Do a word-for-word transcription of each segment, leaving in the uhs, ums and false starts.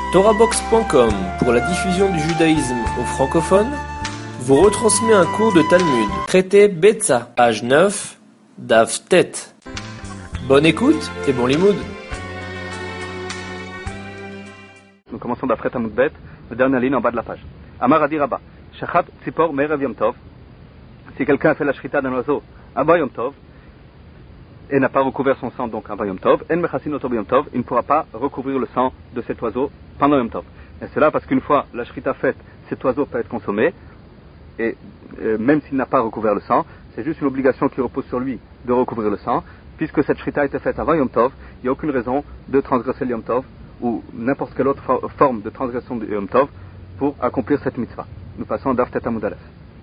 Torahbox point com, pour la diffusion du judaïsme aux francophones, vous retransmet un cours de Talmud, traité Betsa, page neuf, Daf Tet. Bonne écoute et bon limoud. Nous commençons d'après Talmud Bet, la dernière ligne en bas de la page. Amar Adi Rabba, Shachat Tzipor Me'erev Yom Tov. Si quelqu'un a fait la shrita d'un oiseau avant Yom Tov et n'a pas recouvert son sang donc avant Yom Tov, En Mechassin Oto Yom Tov, il ne pourra pas recouvrir le sang de cet oiseau pendant Yom Tov. Et c'est là parce qu'une fois la shrita faite, cet oiseau peut être consommé et euh, même s'il n'a pas recouvert le sang, c'est juste une obligation qui repose sur lui de recouvrir le sang. Puisque cette shrita a été faite avant Yom Tov, il n'y a aucune raison de transgresser le Yom Tov ou n'importe quelle autre for- forme de transgression de Yom Tov pour accomplir cette mitzvah. Nous passons à Daf Tet Amud Aleph.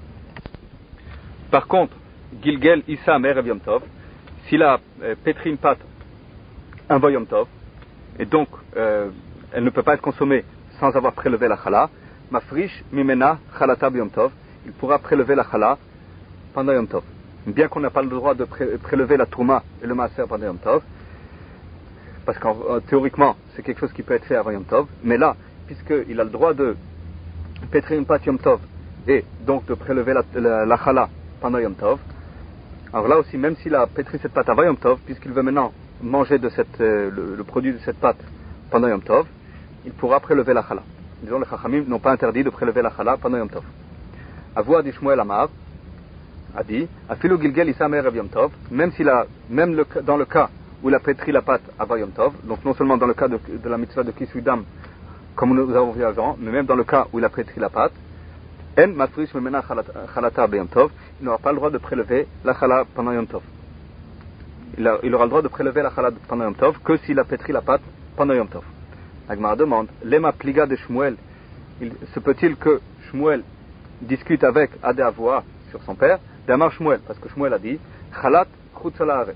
Par contre, Gilgel Issa Me'erev Yom Tov, s'il a euh, pétri une pâte avant Yom Tov, et donc euh, elle ne peut pas être consommée sans avoir prélevé la chala, Mafrish Mimena Chalata Yom Tov, il pourra prélever la chala pendant Yom Tov. Bien qu'on n'a pas le droit de pré- prélever la touma et le maaser pendant Yom Tov, parce que euh, théoriquement c'est quelque chose qui peut être fait avant Yom Tov, mais là, puisqu'il a le droit de pétrir une pâte Yom Tov et donc de prélever la, la, la chala pendant Yom Tov, alors là aussi, même s'il a pétri cette pâte avant Yom Tov, puisqu'il veut maintenant manger de cette, euh, le, le produit de cette pâte pendant Yom Tov, il pourra prélever la chala. Disons, les Chachamim n'ont pas interdit de prélever la chala pendant Yom Tov. Avou Adi Shmuel Amar a dit, Afilu Gilgel Issa Me'erev Yom Tov, même s'il a, même le, dans le cas où il a pétri la pâte avant Yom Tov, donc non seulement dans le cas de, de la mitzvah de Kisudam, comme nous avons vu avant, mais même dans le cas où il a pétri la pâte, En Mafrish Memena Chalata Yom Tov, il n'aura pas le droit de prélever la chala pendant Yom Tov. Il, a, il aura le droit de prélever la chala pendant Yom Tov que s'il a pétri la pâte pendant Yom Tov. Agmara demande, Lema Pliga de Shmuel, il, se peut-il que Shmuel discute avec Ade Avoa sur son père, d'Amar Shmuel, parce que Shmuel a dit, Chalat Chutz Haaretz.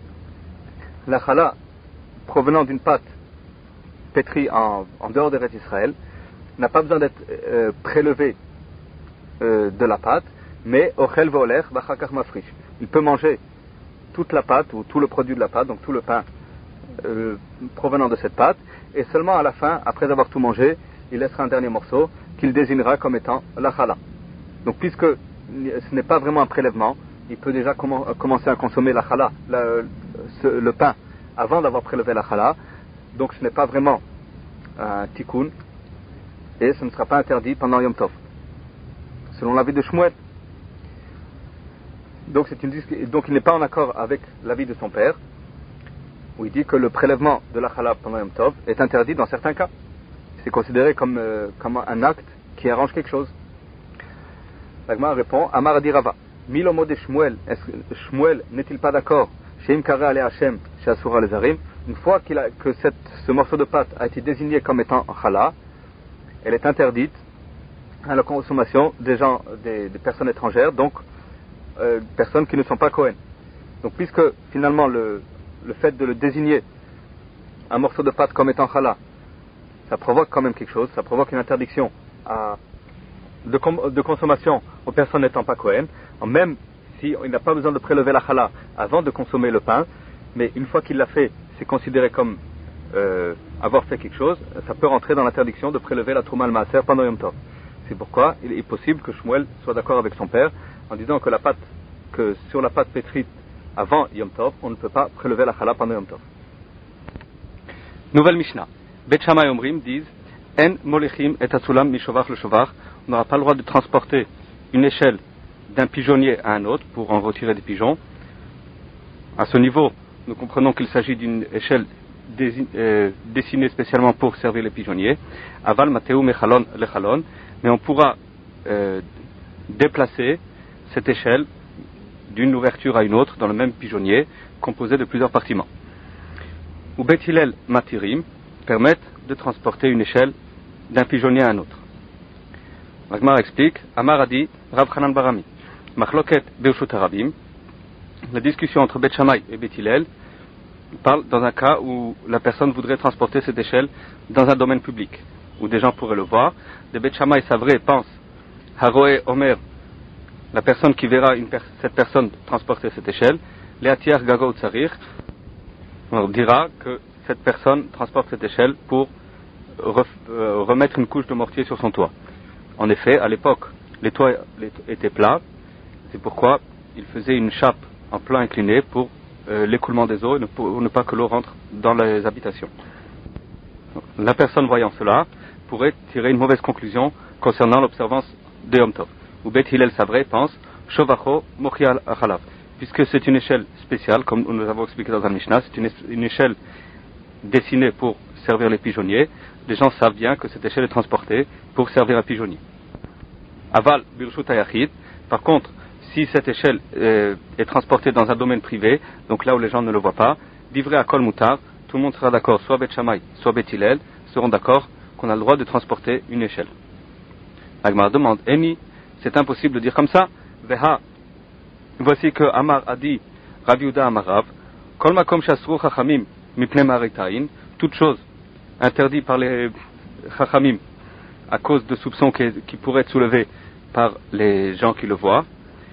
La chala provenant d'une pâte pétrie en, en dehors d'Eretz Israël n'a pas besoin d'être euh, prélevée euh, de la pâte, mais Ochel Ve'oler V'achakach Mafrish. Il peut manger toute la pâte ou tout le produit de la pâte, donc tout le pain euh, provenant de cette pâte, et seulement à la fin, après avoir tout mangé, il laissera un dernier morceau qu'il désignera comme étant la chala. Donc puisque ce n'est pas vraiment un prélèvement, il peut déjà comm- commencer à consommer la chala, la, ce, le pain, avant d'avoir prélevé la chala. Donc ce n'est pas vraiment un tikkun, et ce ne sera pas interdit pendant Yom Tov, selon l'avis de Shmuel. Donc, c'est une, donc il n'est pas en accord avec l'avis de son père, où il dit que le prélèvement de la chala pendant Yom Tov est interdit dans certains cas. C'est considéré comme, euh, comme un acte qui arrange quelque chose. L'Agma répond, Amar Adi Rava, Milomo de Shmuel, Shmuel n'est-il pas d'accord, Sheim Kare Ale Hashem, Sheasura Lezarim, une fois qu'il a, que cette, ce morceau de pâte a été désigné comme étant chala, elle est interdite à la consommation des gens, des, des personnes étrangères, donc euh, personnes qui ne sont pas Kohen. Donc puisque finalement le, le fait de le désigner un morceau de pâte comme étant chala, ça provoque quand même quelque chose, ça provoque une interdiction à, de, com, de consommation aux personnes n'étant pas Kohen, même si il n'a pas besoin de prélever la chala avant de consommer le pain, mais une fois qu'il l'a fait, c'est considéré comme euh, avoir fait quelque chose, ça peut rentrer dans l'interdiction de prélever la trouma al-maaser pendant Yom Tov. C'est pourquoi il est possible que Shmuel soit d'accord avec son père en disant que la pâte, que sur la pâte pétrite avant Yom Tov, on ne peut pas prélever la chala pendant Yom Tov. Nouvelle Mishnah. Bet Shammai Omrim disent En molechim et atzulam mishovach le shovach. On n'aura pas le droit de transporter une échelle d'un pigeonnier à un autre pour en retirer des pigeons. À ce niveau, nous comprenons qu'il s'agit d'une échelle dési- euh, dessinée spécialement pour servir les pigeonniers. Aval mateu mechalon lechalon. Mais on pourra euh, déplacer cette échelle d'une ouverture à une autre dans le même pigeonnier, composé de plusieurs partiments. Ou Bet Hillel matirim permettent de transporter une échelle d'un pigeonnier à un autre. L'Agmar explique, Amar a dit, Rav Chanan Barami, Machloket Bershut Harabim, la discussion entre Bet Shammai et Bet Hillel parle dans un cas où la personne voudrait transporter cette échelle dans un domaine public, où des gens pourraient le voir. De Bet Shammai Savré pense, Haroé Omer, la personne qui verra une per- cette personne transporter cette échelle, Leatiar Gago Tsarir, on dira que cette personne transporte cette échelle pour ref, euh, remettre une couche de mortier sur son toit. En effet, à l'époque, les toits étaient plats, c'est pourquoi il faisait une chape en plan incliné pour euh, l'écoulement des eaux et pour ne pas que l'eau rentre dans les habitations. La personne voyant cela pourrait tirer une mauvaise conclusion concernant l'observance de Yom Tov. Ou Bet Hillel Savré pense Shovacho Mochial Achalav, puisque c'est une échelle spéciale, comme nous avons expliqué dans un Mishnah, c'est une, une échelle dessinée pour servir les pigeonniers. Les gens savent bien que cette échelle est transportée pour servir un pigeonnier. Aval Birshut Hayachid, par contre, si cette échelle euh, est transportée dans un domaine privé, donc là où les gens ne le voient pas, livré à Kol Mutar, tout le monde sera d'accord, soit Bet Shammai, soit Bet Hillel, seront d'accord qu'on a le droit de transporter une échelle. Agmar demande, Eni, c'est impossible de dire comme ça. Veha, voici que Amar a dit, Rav Yehuda Amarav, Kol Makom Shasru Chachamim Mipnei Maritain, toute chose interdite par les Chachamim à cause de soupçons qui, qui pourraient être soulevés par les gens qui le voient,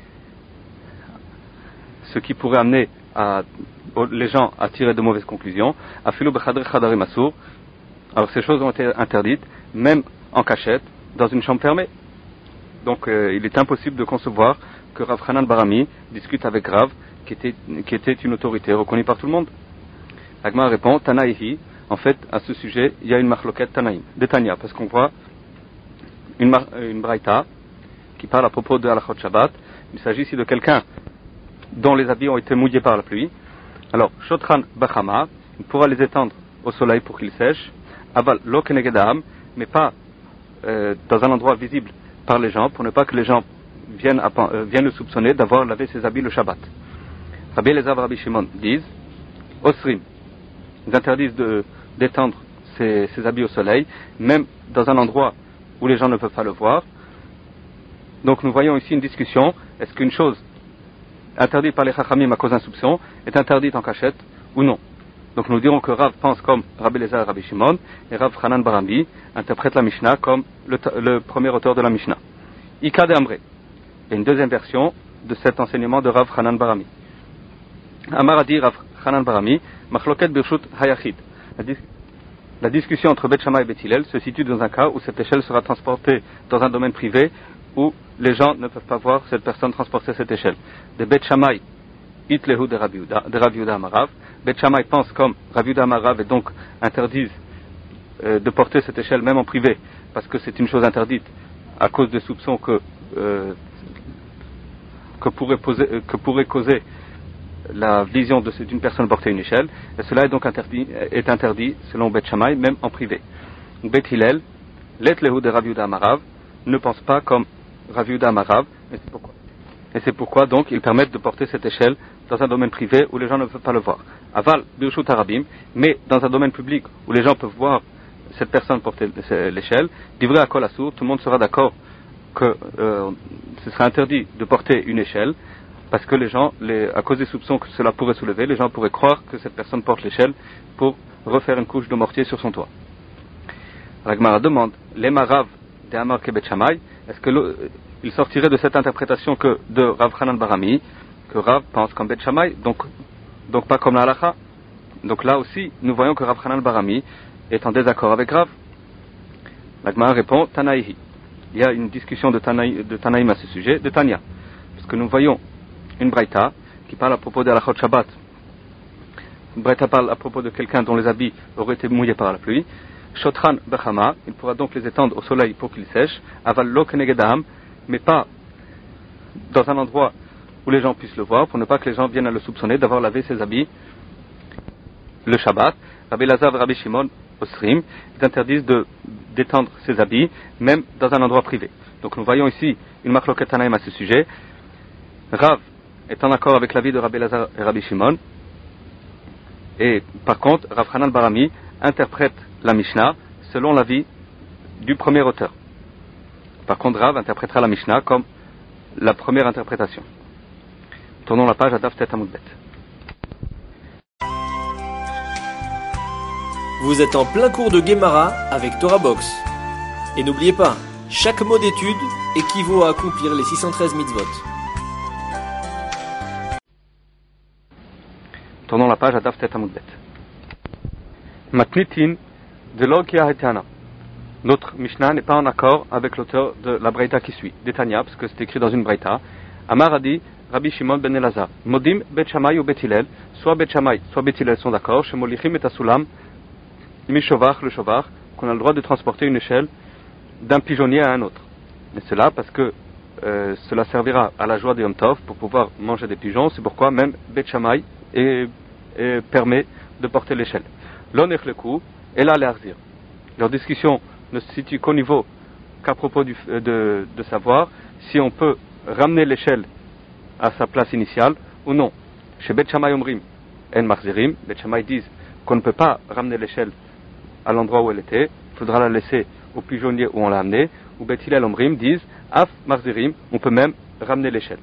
ce qui pourrait amener à, les gens à tirer de mauvaises conclusions. Afilu bechadre chadarim asur. Alors ces choses ont été interdites, même en cachette, dans une chambre fermée. Donc euh, il est impossible de concevoir que Rav Hanan Barami discute avec Rav, qui était, qui était une autorité reconnue par tout le monde. Agma répond, Tanaïhi, en fait, à ce sujet, il y a une marloquette Tanaïm, de Tanya, parce qu'on voit une, mar- une braïta qui parle à propos de Halachot Shabbat. Il s'agit ici de quelqu'un dont les habits ont été mouillés par la pluie. Alors, Shotran Bachama, il pourra les étendre au soleil pour qu'ils sèchent. Aval Lo Kenegedam, mais pas euh, dans un endroit visible par les gens, pour ne pas que les gens viennent, à, euh, viennent le soupçonner d'avoir lavé ses habits le Shabbat. Rabbi Elazar et Rabbi Shimon disent Osrim, ils interdisent de, d'étendre ses, ses habits au soleil, même dans un endroit où les gens ne peuvent pas le voir. Donc nous voyons ici une discussion, est-ce qu'une chose interdite par les Chachamim à cause d'un soupçon est interdite en cachette ou non? Donc nous dirons que Rav pense comme Rabbi Elazar et Rabbi Shimon, et Rav Hanan Barami interprète la Mishnah comme le, le premier auteur de la Mishnah. Ika de Amré. Il y a une deuxième version de cet enseignement de Rav Hanan Barami. Amar a dit Rav Hanan Barami, Machloket Birshut Hayachid. La, dis- la discussion entre Bet Shammai et Bet Hillel se situe dans un cas où cette échelle sera transportée dans un domaine privé où les gens ne peuvent pas voir cette personne transporter cette échelle. De Bet Shammai, Itlehu de Rav Yehuda Amarav. Bet Shammai pense comme Rav Yehuda Amarav et donc interdisent euh, de porter cette échelle même en privé parce que c'est une chose interdite à cause des soupçons que, euh, que, pourrait, poser, que pourrait causer la vision de, d'une personne porter une échelle, et cela est donc interdit, est interdit selon Bet Shammai, même en privé. Bet Hillel, l'Etlehu de Rav Yehuda Amarav, ne pense pas comme Rav Yehuda Amarav, et c'est pourquoi. Et c'est pourquoi donc ils permettent de porter cette échelle dans un domaine privé où les gens ne peuvent pas le voir. Aval, Birshut Harabim, mais dans un domaine public où les gens peuvent voir cette personne porter l'échelle, livré à Kol Asur, tout le monde sera d'accord que euh, ce sera interdit de porter une échelle, parce que les gens, les, à cause des soupçons que cela pourrait soulever, les gens pourraient croire que cette personne porte l'échelle pour refaire une couche de mortier sur son toit. La Gemara demande, les marav de Amar Kebet Shammai, est-ce que le, il sortirait de cette interprétation que de Rav Hanan Barami, que Rav pense comme Bet Shammai, donc, donc pas comme la halacha. Donc là aussi, nous voyons que Rav Hanan Barami est en désaccord avec Rav. La Gemara répond, Tanaïhi. Il y a une discussion de, Tanaï, de Tanaïm à ce sujet, de Tanya, puisque nous voyons une braïta qui parle à propos de Halachot Shabbat. Une braïta parle à propos de quelqu'un dont les habits auraient été mouillés par la pluie. Shotran Bechama, il pourra donc les étendre au soleil pour qu'ils sèchent. Aval Lo Kenegedam, mais pas dans un endroit où les gens puissent le voir, pour ne pas que les gens viennent à le soupçonner d'avoir lavé ses habits le Shabbat. Rabbi Elazar et Rabbi Shimon Osrim, ils interdisent de, d'étendre ses habits, même dans un endroit privé. Donc nous voyons ici une marloquet Tanaïm à ce sujet. Rav est en accord avec l'avis de Rabbi Elazar et Rabbi Shimon, et par contre Rav Hanan Barami interprète la Mishnah selon l'avis du premier auteur. Par contre Rav interprétera la Mishnah comme la première interprétation. Tournons la page à Daf Tet Amud Bet. Vous êtes en plein cours de Gemara avec Torah Box. Et n'oubliez pas, chaque mot d'étude équivaut à accomplir les six cent treize mitzvot. Tournons la page à Daf Tet Amud Bet. Matnitin de Lo Ki Haetana. notre Mishnah n'est pas en accord avec l'auteur de la Braïta qui suit, d'Etania, parce que c'est écrit dans une Braïta. Amar a dit, Rabbi Shimon ben Elazar, Modim Bet Shammai ou Bet Hillel, soit Bet Shammai, soit Bet Hillel sont d'accord, chez Molichim et Asulam, Mishovach, le Shovar, qu'on a le droit de transporter une échelle d'un pigeonnier à un autre. Et cela parce que euh, cela servira à la joie des Yom Tov pour pouvoir manger des pigeons, c'est pourquoi même Bet Shammai est, est, permet de porter l'échelle. L'on est le coup, et là l'arzir. Leur discussion ne se situe qu'au niveau qu'à propos du, de, de savoir si on peut ramener l'échelle à sa place initiale ou non. Chez Bet Shammai Omrim, En Marzirim, Bet Shammai disent qu'on ne peut pas ramener l'échelle à l'endroit où elle était, il faudra la laisser au pigeonnier où on l'a amenée, ou Bet Hillel Omrim disent Af Marzirim, on peut même ramener l'échelle.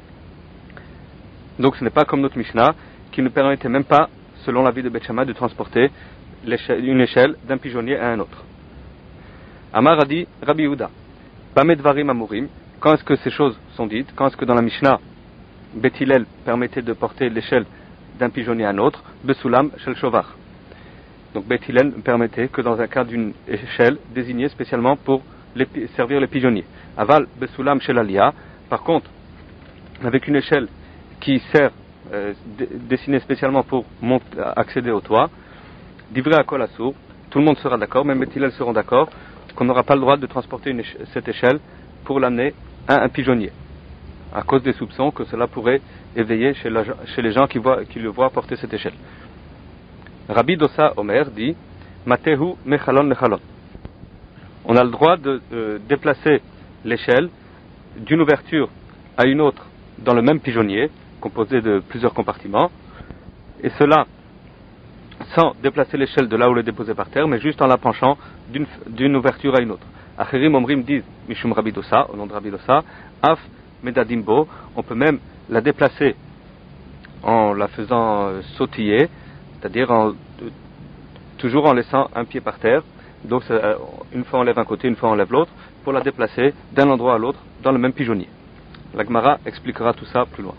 Donc ce n'est pas comme notre Mishnah qui ne permettait même pas, selon l'avis de Bet Shammai, de transporter l'échelle, une échelle d'un pigeonnier à un autre. Amar a dit Rabbi Yehuda, Bamedvarim Amurim, quand est-ce que ces choses sont dites? Quand est-ce que dans la Mishnah, Bet Hillel permettait de porter l'échelle d'un pigeonnier à un autre? Besulam Shel Shovar. Donc Bet Hillel permettait que dans un cas d'une échelle désignée spécialement pour les, servir les pigeonniers. Aval Besulam Shel Aliyah. Par contre, avec une échelle qui sert, euh, d- dessinée spécialement pour monter, accéder au toit, Divrei Akol Asur, tout le monde sera d'accord, même Bet Hillel seront d'accord, qu'on n'aura pas le droit de transporter une éche- cette échelle pour l'amener à un pigeonnier, à cause des soupçons que cela pourrait éveiller chez, la, chez les gens qui, voient, qui le voient porter cette échelle. Rabbi Dosa Omer dit Matehu mechalon lechalon. On a le droit de euh, déplacer l'échelle d'une ouverture à une autre dans le même pigeonnier, composé de plusieurs compartiments, et cela sans déplacer l'échelle de là où elle est déposée par terre, mais juste en la penchant d'une, d'une ouverture à une autre. Acherim Omrim disent Mishum Rabbi Dosa, au nom de Rabbi Dosa, Af Medadimbo, on peut même la déplacer en la faisant euh, sautiller, c'est-à-dire en, euh, toujours en laissant un pied par terre. Donc euh, une fois on lève un côté, une fois on lève l'autre, pour la déplacer d'un endroit à l'autre dans le même pigeonnier. La Gemara expliquera tout ça plus loin.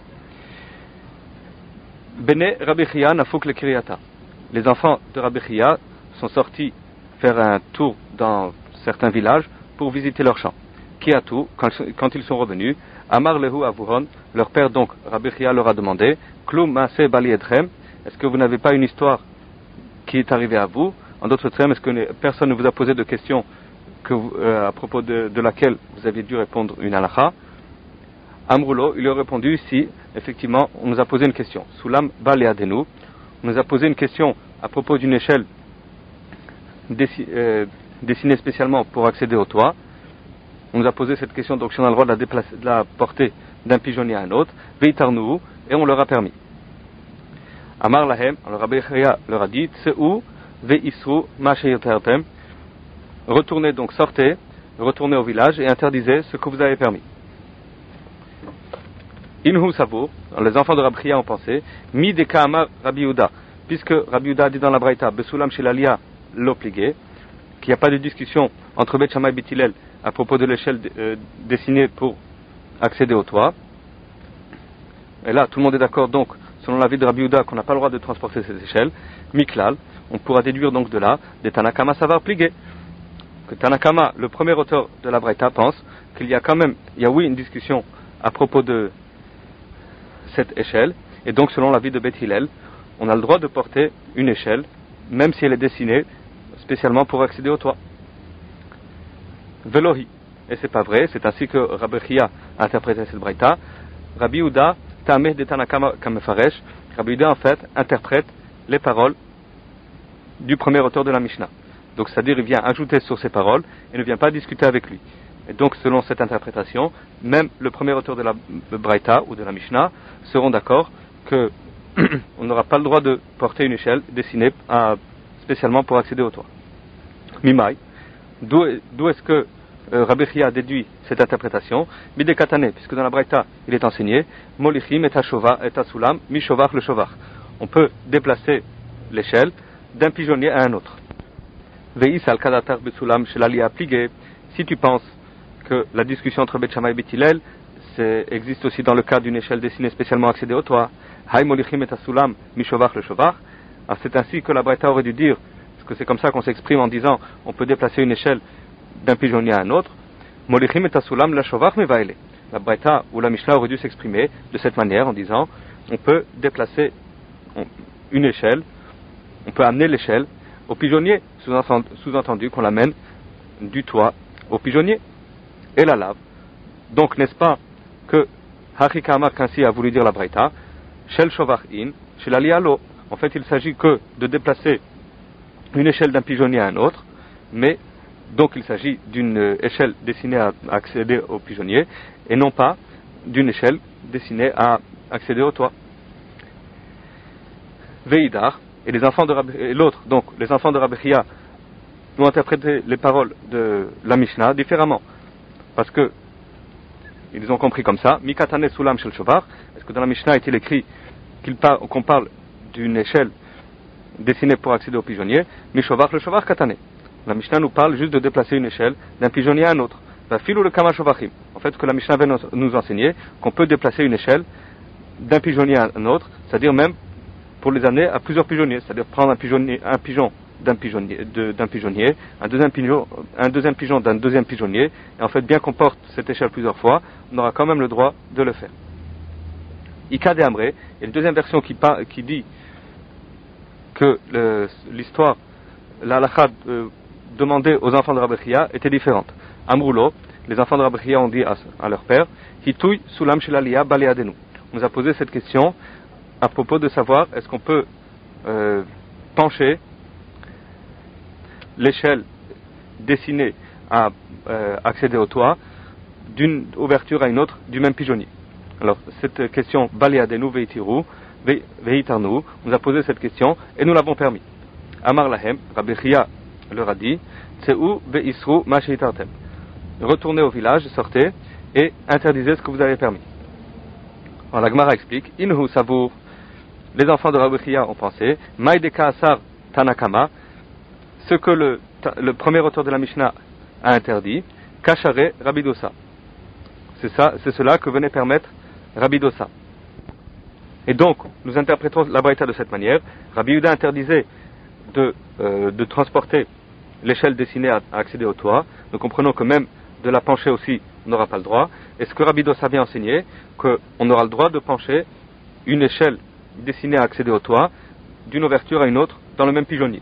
Bene Rabbi Chia Nafuk le Kiryata. Les enfants de Rabbi Chia sont sortis faire un tour dans certains villages pour visiter leur champ. Kiatu, quand, quand ils sont revenus, Amar Lehu Avuron, leur père donc, Rabbi Chia leur a demandé, Klum Maase Bali Edrem, est-ce que vous n'avez pas une histoire qui est arrivée à vous? En d'autres termes, est-ce que personne ne vous a posé de questions que vous, euh, à propos de, de laquelle vous aviez dû répondre une halakha? Amroulo, il lui a répondu, si, effectivement, on nous a posé une question. Soulam Bali Adenu, on nous a posé une question à propos d'une échelle dessi, euh, dessinée spécialement pour accéder au toit. On nous a posé cette question, donc si on a le droit de la, déplacer, de la porter d'un pigeonnier à un autre, Veitarnu, et on leur a permis. Amar Lahem, alors Rabbi Chia leur a dit, Tseu, Veisru, Masheyotertem, retournez donc, sortez, retournez au village et interdisez ce que vous avez permis. Inhu Savo, les enfants de Rabbi Chia ont pensé, Mi de Kaamar Rabbi Yehuda, puisque Rabbi Yehuda a dit dans la Braïta, Besulam Shelalia l'obligé, qu'il n'y a pas de discussion entre Bet Shammai et Bet Hillel à propos de l'échelle euh, dessinée pour accéder au toit. Et là, tout le monde est d'accord donc, selon l'avis de Rabbi Yehuda, qu'on n'a pas le droit de transporter cette échelle. Miklal, on pourra déduire donc de là, des Tanakama Savar Pligé, que Tanakama, le premier auteur de la Braïta, pense qu'il y a quand même, il y a oui une discussion à propos de cette échelle, et donc selon l'avis de Bet Hillel, on a le droit de porter une échelle, même si elle est dessinée spécialement pour accéder au toit. Velohi, et c'est pas vrai, c'est ainsi que Rabbi Chia a interprété cette braïta. Rabbi Yehuda, Tameh de Tanakama Kamefaresh, Rabbi Yehuda en fait interprète les paroles du premier auteur de la Mishnah. Donc c'est-à-dire il vient ajouter sur ces paroles et ne vient pas discuter avec lui. Et donc selon cette interprétation, même le premier auteur de la braïta ou de la Mishnah seront d'accord que on n'aura pas le droit de porter une échelle dessinée à, spécialement pour accéder au toit. Mimai, d'où, d'où est-ce que euh, Rabbi Chia a déduit cette interprétation? Bidekatane, puisque dans la Braïta il est enseigné Molichim et Ashova et Asulam, Mishovach le Shovach. On peut déplacer l'échelle d'un pigeonnier à un autre. Veis al Kadatar Besulam Shelalia Pligé, si tu penses que la discussion entre Bet Shammai et Bet Hillel existe aussi dans le cas d'une échelle destinée spécialement à accéder au toit, Hay Molichim et Asulam, Mishovach le Shovach, c'est ainsi que la Braïta aurait dû dire, parce que c'est comme ça qu'on s'exprime en disant on peut déplacer une échelle d'un pigeonnier à un autre, Molichim et Asulam la Shovach Mevaele. La Braïta ou la Mishnah aurait dû s'exprimer de cette manière en disant on peut déplacer une échelle, on peut amener l'échelle au pigeonnier, sous-entendu qu'on l'amène du toit au pigeonnier et la lave. Donc n'est-ce pas que Hachikama qu'ainsi a voulu dire la Braïta, Shel Shovach In, Shel Alialo. En fait il s'agit que de déplacer une échelle d'un pigeonnier à un autre, mais donc il s'agit d'une échelle destinée à accéder au pigeonnier et non pas d'une échelle destinée à accéder au toit. Veidar et les enfants de Rabbi, et l'autre, donc les enfants de Rabbi Chia ont interprété les paroles de la Mishnah différemment, parce que ils ont compris comme ça. Mikatane Sulam Shel Shovar. Est-ce que dans la Mishnah est-il écrit qu'il par, qu'on parle d'une échelle destinée pour accéder au pigeonnier? Mishovar le Shovar Katane. La Mishnah nous parle juste de déplacer une échelle d'un pigeonnier à un autre. En fait, que la Mishnah vient nous enseigner qu'on peut déplacer une échelle d'un pigeonnier à un autre, c'est-à-dire même pour les amener à plusieurs pigeonniers, c'est-à-dire prendre un, pigeonnier, un pigeon d'un pigeonnier, de, d'un pigeonnier, un deuxième pigeon, un deuxième pigeon d'un deuxième pigeonnier, et en fait, bien qu'on porte cette échelle plusieurs fois, on aura quand même le droit de le faire. Ika de Amré, et une deuxième version qui, qui dit que le, l'histoire, la halakha euh, demandée aux enfants de Rabbi Chia était différente. Amroulo, les enfants de Rabbi Chia ont dit à, à leur père, Hitouy Sulam Shelalia Baleadenu. On nous a posé cette question à propos de savoir est-ce qu'on peut euh, pencher l'échelle destinée à euh, accéder au toit d'une ouverture à une autre du même pigeonnier. Alors cette question Baleadenu Veitiru Veitarnu nous a posé cette question et nous l'avons permis. Amar Lahem, Rabbi Chia leur a dit Tseu Veisru Masheitartem. Retournez au village, sortez et interdisez ce que vous avez permis. Alors la Gemara explique Inhu Savour. Les enfants de Rabbi Chia ont pensé Maïdeka Asar Tanakama, ce que le, le premier auteur de la Mishnah a interdit, Kachare Rabidosa. C'est ça, c'est cela que venait permettre Rabidosa. Et donc, nous interprétons la Braïta de cette manière. Rabbi Yehuda interdisait de, euh, de transporter l'échelle destinée à, à accéder au toit. Nous comprenons que même de la pencher aussi, on n'aura pas le droit. Et ce que Rabbi Dosa vient enseigner, qu'on aura le droit de pencher une échelle destinée à accéder au toit d'une ouverture à une autre dans le même pigeonnier.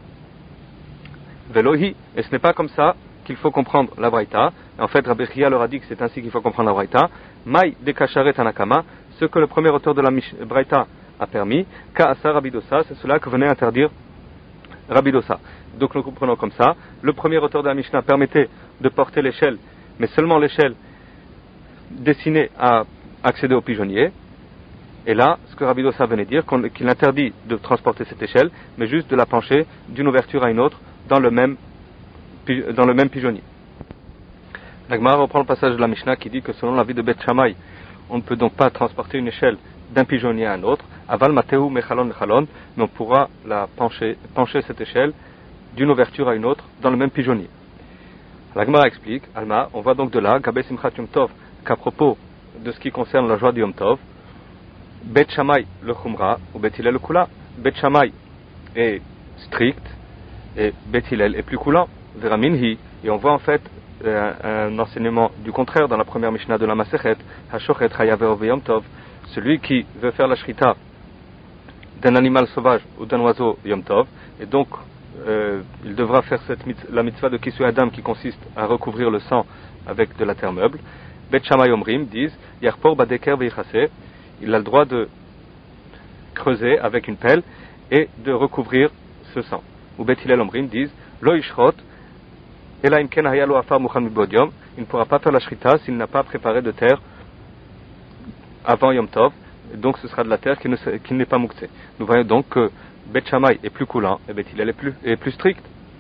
Velohi, et ce n'est pas comme ça qu'il faut comprendre la Braïta. En fait, Rabbi Chia leur a dit que c'est ainsi qu'il faut comprendre la Braïta. Maï de Kachare Tanakama, ce que le premier auteur de la Braïta a permis, Ka'asa Rabbi Dosa, c'est cela que venait interdire Rabbi Dosa. Donc nous comprenons comme ça. Le premier auteur de la Mishnah permettait de porter l'échelle, mais seulement l'échelle destinée à accéder au pigeonnier. Et là, ce que Rabbi Dosa venait dire, qu'il interdit de transporter cette échelle, mais juste de la pencher d'une ouverture à une autre dans le même, dans le même pigeonnier. La Gemara reprend le passage de la Mishnah qui dit que selon l'avis de Beth Shammai, on ne peut donc pas transporter une échelle d'un pigeonnier à un autre, aval mateu mechalon mechalon, mais on pourra la pencher, pencher cette échelle d'une ouverture à une autre dans le même pigeonnier. La Gemara explique, Alma, on voit donc de là, Gabé Simchat Yom Tov, qu'à propos de ce qui concerne la joie du Yom Tov, Bet Shammai le Khumra ou Bet Hillel le Kula. Bet Shammai est strict et Bet Hillel est plus coulant. Veraminhi, et on voit en fait un, un enseignement du contraire dans la première Mishnah de la Masechet, Hashochet Hayaveh Yom Tov. Celui qui veut faire la shrita d'un animal sauvage ou d'un oiseau Yom Tov, et donc euh, il devra faire cette mit- la mitzvah de Kisui Adam qui consiste à recouvrir le sang avec de la terre meuble. Bet Shammai Omrim disent Yarpor Badeker Veichase. Il a le droit de creuser avec une pelle et de recouvrir ce sang. Ou Bet Hillel Omrim disent Lo Ishrot Ela Imken Hayalo Afar Muchan Mibodium. Il ne pourra pas faire la shrita s'il n'a pas préparé de terre avant Yom Tov, donc ce sera de la terre qui, ne, qui n'est pas mouktsé. Nous voyons donc que Bet Shammai est plus coulant et Bet Hillel est plus, est plus strict.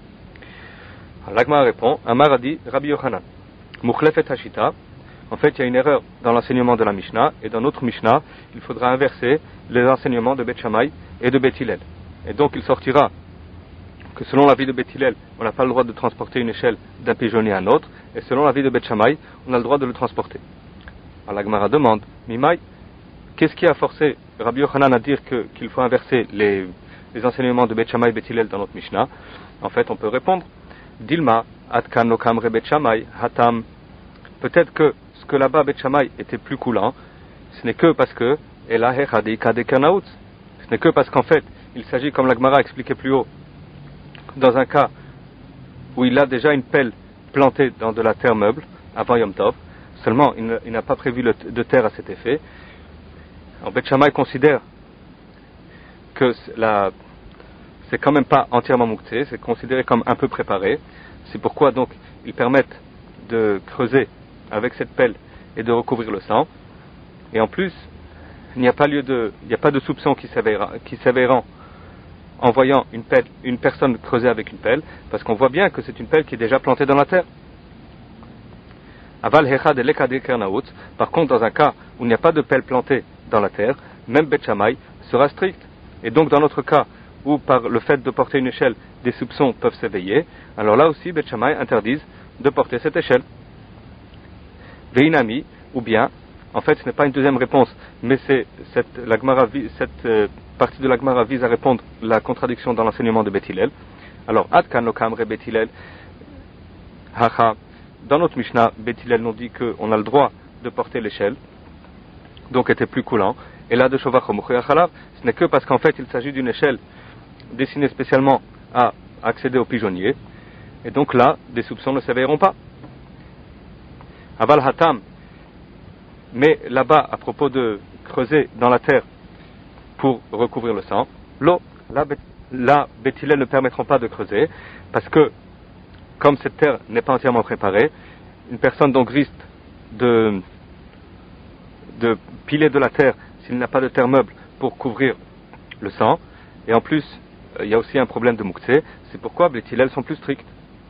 L'Agma répond Amar a dit Rabbi Yochanan Mukhlefet Hashita. En fait, il y a une erreur dans l'enseignement de la Mishnah, et dans notre Mishnah, il faudra inverser les enseignements de Bet Shammai et de Bet Hillel. Et donc, il sortira que selon l'avis de Bet Hillel, on n'a pas le droit de transporter une échelle d'un pigeonnier à un autre, et selon l'avis de Bet Shammai, on a le droit de le transporter. Alors, la Gemara demande, Mimai, qu'est-ce qui a forcé Rabbi Yochanan à dire que, qu'il faut inverser les, les enseignements de Bet Shammai et Bet Hillel dans notre Mishnah? En fait, on peut répondre, Dilma, Atkan lo kamre Bet Shammai hatam. Peut-être que ce que là-bas Bet Shammai était plus coulant, ce n'est que parce que Ela hechadika dekernaut. Ce n'est que parce qu'en fait, il s'agit, comme la Gemara expliquait plus haut, dans un cas où il a déjà une pelle plantée dans de la terre meuble avant Yom Tov, seulement il, ne, il n'a pas prévu le, de terre à cet effet. En Bet Shammai considère que la, c'est quand même pas entièrement mouktsé, c'est considéré comme un peu préparé. C'est pourquoi donc ils permettent de creuser avec cette pelle et de recouvrir le sang. Et en plus, il n'y a pas lieu de, il n'y a pas de soupçon qui s'avérant, qui s'avérant en voyant une pelle, une personne creuser avec une pelle, parce qu'on voit bien que c'est une pelle qui est déjà plantée dans la terre. Aval hechad eleka dekernaut. Par contre, dans un cas où il n'y a pas de pelle plantée dans la terre, même Bet Shammai sera strict. Et donc, dans notre cas où par le fait de porter une échelle, des soupçons peuvent s'éveiller, alors là aussi, Bet Shammai interdisent de porter cette échelle. Veinami, ou bien, en fait, ce n'est pas une deuxième réponse, mais c'est cette, la Gemara, cette euh, partie de la Gemara vise à répondre à la contradiction dans l'enseignement de Beth Hillel. Alors, Adkan lo kamre Beth Hillel, hacha. Dans notre Mishnah, Beth Hillel nous dit qu'on a le droit de porter l'échelle, donc était plus coulant. Et là, de Shovach Chalav, ce n'est que parce qu'en fait, il s'agit d'une échelle destinée spécialement à accéder aux pigeonniers. Et donc là, des soupçons ne s'éveilleront pas. Aval Hatam, mais là-bas, à propos de creuser dans la terre pour recouvrir le sang, l'eau, là, là Beth Hillel ne permettront pas de creuser, parce que comme cette terre n'est pas entièrement préparée, une personne donc risque de, de piler de la terre s'il n'a pas de terre meuble pour couvrir le sang. Et en plus, il y a aussi un problème de mouktsé. C'est pourquoi les Hillel sont plus stricts.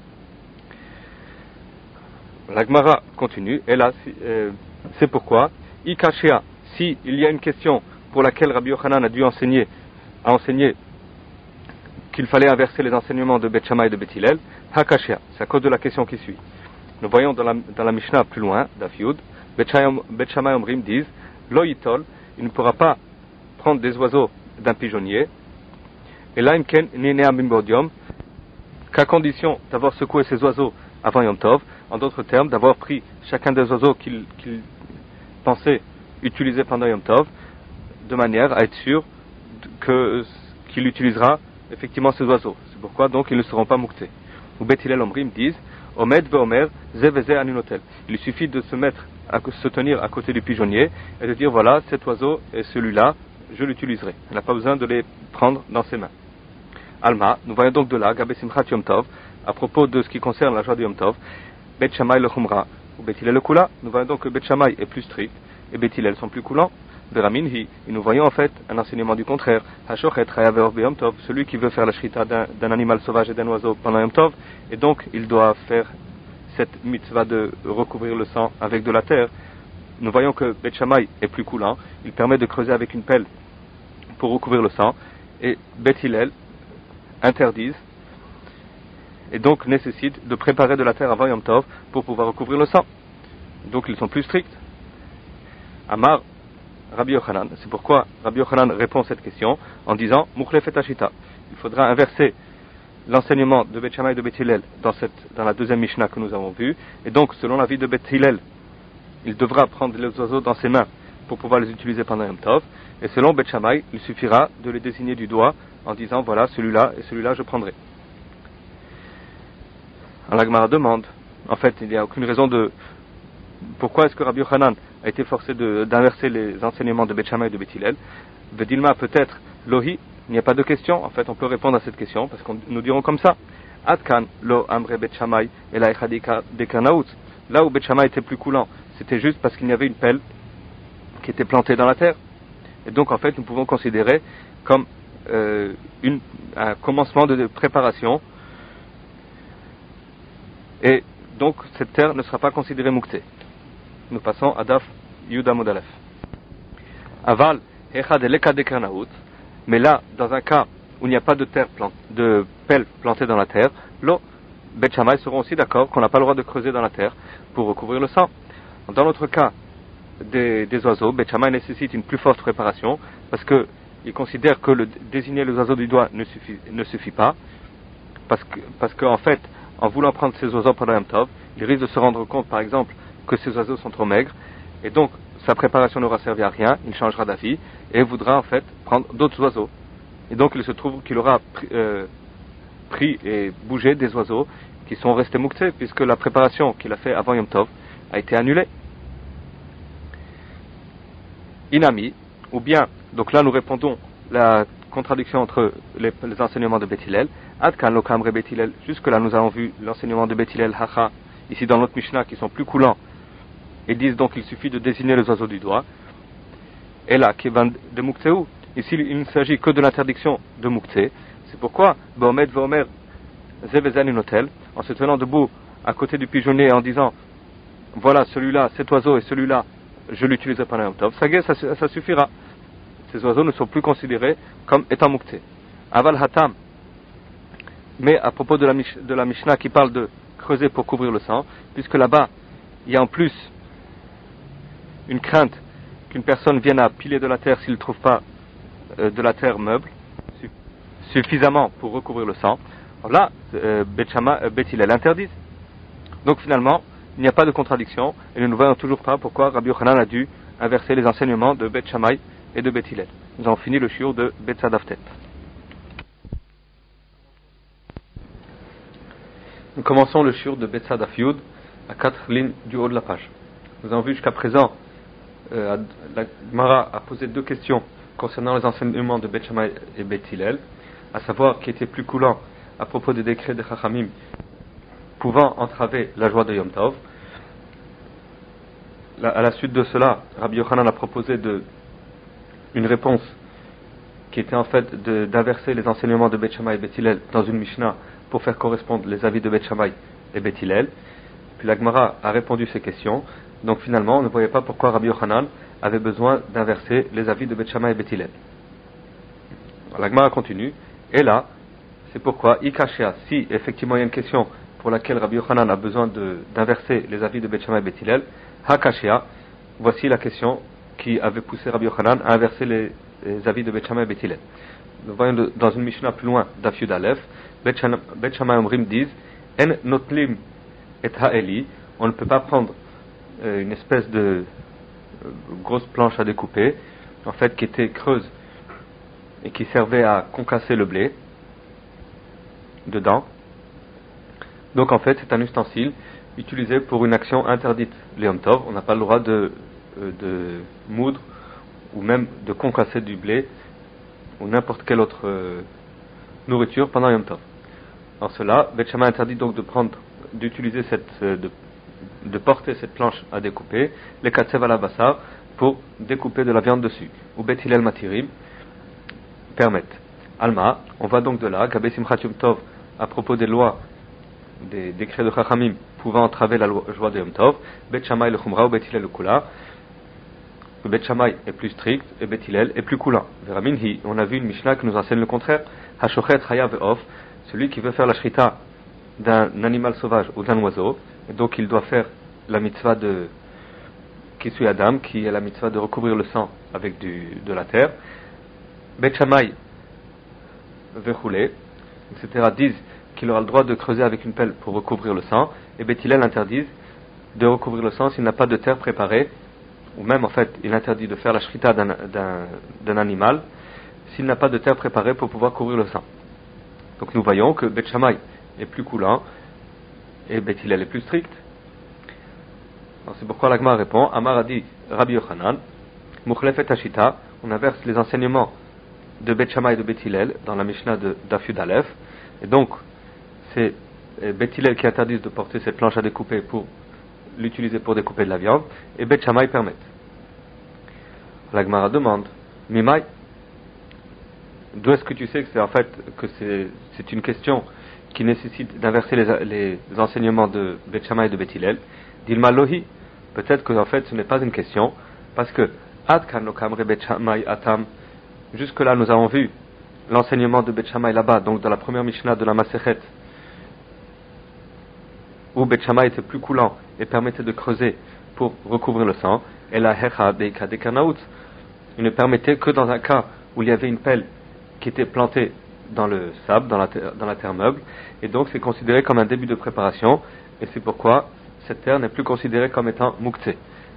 La Gemara continue, et là, euh, c'est pourquoi, Ikashia, si il y a une question pour laquelle Rabbi Yochanan a dû enseigner, a enseigné qu'il fallait inverser les enseignements de Bet Shammai et de Bet Hillel, Hakashia, c'est à cause de la question qui suit. Nous voyons dans la, dans la Mishnah plus loin, Dafyud, Bet Shammai Omrim disent, Lo yitol, il ne pourra pas prendre des oiseaux d'un pigeonnier, et là, imken nene amimbodium, qu'à condition d'avoir secoué ces oiseaux avant Yom Tov, en d'autres termes, d'avoir pris chacun des oiseaux qu'il, qu'il pensait utiliser pendant Yom Tov, de manière à être sûr que, qu'il utilisera effectivement ces oiseaux. C'est pourquoi donc ils ne seront pas mouktés. Ou Bet Hillel Omrim disent, Omed ve'omer ze veze anunotel. Il suffit de se mettre, à se tenir à côté du pigeonnier et de dire voilà, cet oiseau et celui-là, je l'utiliserai. Il n'a pas besoin de les prendre dans ses mains. Alma, nous voyons donc de là, Gabe Simchat Yom Tov, à propos de ce qui concerne la joie de Yom Tov, Bet Shammai le Chumra, ou Bet Hillel le Kula, nous voyons donc que Bet Shammai est plus strict, et Bet Hillel sont plus coulants. Veraminhi, et nous voyons en fait un enseignement du contraire. Hashochet Chayav be Yom Tov, celui qui veut faire la shrita d'un, d'un animal sauvage et d'un oiseau pendant Yom Tov, et donc il doit faire cette mitzvah de recouvrir le sang avec de la terre. Nous voyons que Bet Shammai est plus coulant, il permet de creuser avec une pelle pour recouvrir le sang, et Bet Hillel interdisent, et donc nécessite de préparer de la terre avant Yom Tov pour pouvoir recouvrir le sang. Donc ils sont plus stricts. Amar Rabbi Yochanan, c'est pourquoi Rabbi Yochanan répond à cette question en disant Mukhlef et Ashita. Il faudra inverser l'enseignement de Bet Shammai et de Bet Hillel dans, cette, dans la deuxième Mishnah que nous avons vue, et donc selon l'avis de Bet Hillel, il devra prendre les oiseaux dans ses mains pour pouvoir les utiliser pendant Yom Tov, et selon Bet Shammai, il suffira de les désigner du doigt en disant voilà, celui-là et celui-là je prendrai. Alors la Gemara demande, en fait il n'y a aucune raison de pourquoi est-ce que Rabbi Yochanan a été forcé de, d'inverser les enseignements de Bet Shammai et de Bet Hillel. Vedilma peut-être Lohi, il n'y a pas de question, en fait on peut répondre à cette question parce que nous dirons comme ça Adkan lo amre Bet Shammai et la echadika dekarnaut. Là où Bet Shammai était plus coulant, c'était juste parce qu'il y avait une pelle qui était plantée dans la terre, et donc en fait nous pouvons considérer comme euh, une, un commencement de préparation, et donc cette terre ne sera pas considérée moukté. Nous passons à Daf Yuda Modalef. Aval Echad Eleka Dekarnaout, mais là, dans un cas où il n'y a pas de terre plante, de pelle plantée dans la terre, l'eau, Bet Shammai seront aussi d'accord qu'on n'a pas le droit de creuser dans la terre pour recouvrir le sang. Dans notre cas des, des oiseaux, Bet Shammai nécessite une plus forte préparation parce que il considère que le désigner les oiseaux du doigt ne suffit, ne suffit pas, parce que, parce qu'en fait, en voulant prendre ces oiseaux pendant Yom Tov, il risque de se rendre compte, par exemple, que ces oiseaux sont trop maigres, et donc sa préparation n'aura servi à rien, il changera d'avis, et voudra en fait prendre d'autres oiseaux. Et donc il se trouve qu'il aura pris, euh, pris et bougé des oiseaux qui sont restés mouktsé, puisque la préparation qu'il a fait avant Yom Tov a été annulée. Inami, ou bien, donc là nous répondons la contradiction entre les, les enseignements de Beth Hillel, Adkan Lokamre Beth Hillel, jusque là nous avons vu l'enseignement de Beth Hillel Hacha, ici dans notre Mishnah, qui sont plus coulants, et disent donc qu'il suffit de désigner les oiseaux du doigt. Et là, qui van de Mouktseu, ici il ne s'agit que de l'interdiction de Mouktsé. C'est pourquoi, Bomed Vomer Zevezan Unotel, en se tenant debout à côté du pigeonnier et en disant, voilà celui-là, cet oiseau et celui-là, je l'utiliserai pendant Yom Tov, ça, ça, ça suffira. Ces oiseaux ne sont plus considérés comme étant Mouktsé. Aval Hatam, mais à propos de la, de la Mishnah qui parle de creuser pour couvrir le sang, puisque là-bas, il y a en plus une crainte qu'une personne vienne à piler de la terre s'il ne trouve pas euh, de la terre meuble suffisamment pour recouvrir le sang. Alors là, euh, Beth Hillel l'interdit. Donc finalement, il n'y a pas de contradiction et nous ne voyons toujours pas pourquoi Rabbi Yochanan a dû inverser les enseignements de Beth Shammai et de Beth Hillel. Nous avons fini le shiur de Beth Sadaftet. Nous commençons le shiur de Beth Sadaf Yud à quatre lignes du haut de la page. Nous avons vu jusqu'à présent, euh, la Gemara a posé deux questions concernant les enseignements de Beth Shammai et Beth Hillel, à savoir qui était plus coulant à propos des décrets de Chachamim pouvant entraver la joie de Yom Tov. La, à la suite de cela, Rabbi Yochanan a proposé de, une réponse qui était en fait de, d'inverser les enseignements de Beth Shammai et Beth Hillel dans une Mishnah pour faire correspondre les avis de Beth Shammai et Beth Hillel. Puis la Gemara a répondu ces questions. Donc finalement, on ne voyait pas pourquoi Rabbi Yochanan avait besoin d'inverser les avis de Beth Shammai et Beth Hillel. La Gemara continue. Et là, c'est pourquoi, Ikashia, si effectivement il y a une question pour laquelle Rabbi Yochanan a besoin de, d'inverser les avis de Beth Shammai et Beth Hillel, Hakashia, voici la question qui avait poussé Rabbi Yochanan à inverser les, les avis de Beth Shammai et Beth Hillel. Nous voyons de, dans une Mishnah plus loin, Daf Yud Aleph, Beth Shammai Omrim disent, En notlim et ha'eli, on ne peut pas prendre euh, une espèce de euh, grosse planche à découper, en fait qui était creuse et qui servait à concasser le blé dedans. Donc en fait c'est un ustensile utilisé pour une action interdite, le Yom Tov. On n'a pas le droit de, de moudre ou même de concasser du blé ou n'importe quelle autre euh, nourriture pendant Yom Tov. En cela, Beth Shammai interdit donc de prendre, d'utiliser cette, de, de porter cette planche à découper, les katsev ala basar, pour découper de la viande dessus. Ou Beth Hillel matirim permettent. Alma, on va donc de là, Gabé Simchat Yom Tov, à propos des lois, des décrets de Chachamim pouvant entraver la loi, joie de Yom Tov, Beth Shammai le Chumra ou Beth Hillel le Kula. Beth Shammai est plus strict et Beth Hillel est plus coulant. Veraminhi, on a vu une Mishnah qui nous enseigne le contraire. Hashochet Chaya ve'of, celui qui veut faire la shrita d'un animal sauvage ou d'un oiseau, et donc il doit faire la mitzvah de Kisui Adam, qui est la mitzvah de recouvrir le sang avec du, de la terre. Beth Shammai ve'chule, et cetera disent qu'il aura le droit de creuser avec une pelle pour recouvrir le sang, et Beth Hillel interdisent de recouvrir le sang s'il n'a pas de terre préparée, ou même en fait il interdit de faire la shrita d'un, d'un, d'un animal s'il n'a pas de terre préparée pour pouvoir couvrir le sang. Donc nous voyons que Beth Shammai est plus coulant et Beth Hillel est plus strict. Alors c'est pourquoi l'Agma répond, Amar a dit Rabbi Yochanan, Mukhlefet Hashita, on inverse les enseignements de Beth Shammai et de Beth Hillel dans la Mishnah de Daf Yud Aleph, et donc c'est Beth Hillel qui interdit de porter cette planche à découper pour l'utiliser pour découper de la viande, et Beth Shammai permet. La Gemara demande, Mimai, d'où est-ce que tu sais que c'est en fait que c'est, c'est une question qui nécessite d'inverser les, les enseignements de Beth Shammai et de Beth Hillel? Dilma Lohi, peut-être que en fait ce n'est pas une question, parce que Ad kan lo kamre Beth Shammai atam, jusque là nous avons vu l'enseignement de Beth Shammai là-bas, donc dans la première Mishnah de la Masechet, où Beth Shammai était plus coulant et permettait de creuser pour recouvrir le sang, et la Hecha Beika Dekanaout, il ne permettait que dans un cas où il y avait une pelle qui était plantée dans le sable, dans la, terre, dans la terre meuble, et donc c'est considéré comme un début de préparation, et c'est pourquoi cette terre n'est plus considérée comme étant muktzeh.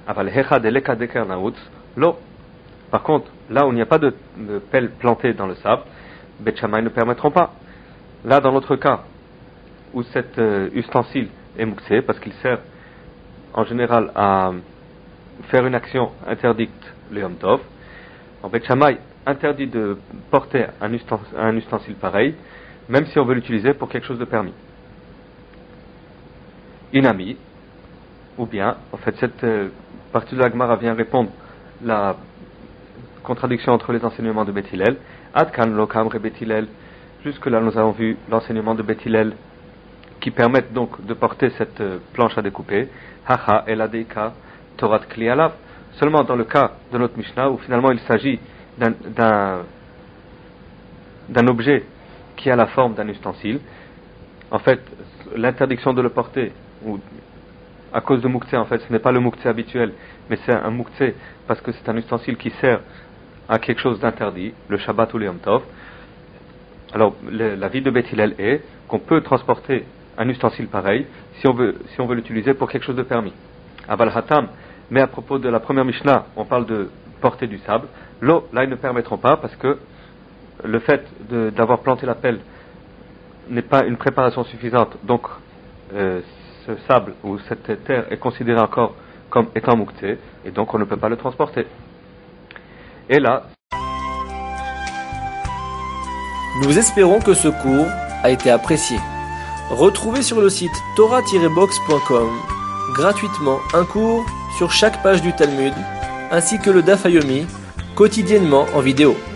Par contre, là où il n'y a pas de, de pelle plantée dans le sable, Beth Shammai ne permettront pas. Là, dans l'autre cas, où cet euh, ustensile est muktzeh, parce qu'il sert en général à faire une action interdite le Yom Tov, en Beth Shammai interdit de porter un ustensile, un ustensile pareil, même si on veut l'utiliser pour quelque chose de permis. Inami, ou bien, en fait, cette euh, partie de la Gemara vient répondre la contradiction entre les enseignements de Beth Hillel. Adkan lokam re Beth Hillel. Jusque là, nous avons vu l'enseignement de Beth Hillel qui permettent donc de porter cette euh, planche à découper. Haha eladeika torat kli alav. Seulement dans le cas de notre Mishnah où finalement il s'agit d'un, d'un, d'un objet qui a la forme d'un ustensile. En fait, l'interdiction de le porter, ou à cause de muktzeh, en fait, ce n'est pas le muktzeh habituel, mais c'est un muktzeh parce que c'est un ustensile qui sert à quelque chose d'interdit, le Shabbat ou le Yom Tov. Alors, le, la vie de Beth Hillel est qu'on peut transporter un ustensile pareil si on veut, si on veut l'utiliser pour quelque chose de permis. Aval Hatam, mais à propos de la première Mishnah, on parle de porter du sable. L'eau, là, ils ne permettront pas parce que le fait de, d'avoir planté la pelle n'est pas une préparation suffisante. Donc, euh, ce sable ou cette terre est considérée encore comme étant muktzeh et donc on ne peut pas le transporter. Et là, nous espérons que ce cours a été apprécié. Retrouvez sur le site torah tiret box point com gratuitement un cours sur chaque page du Talmud ainsi que le Daf Yomi quotidiennement en vidéo.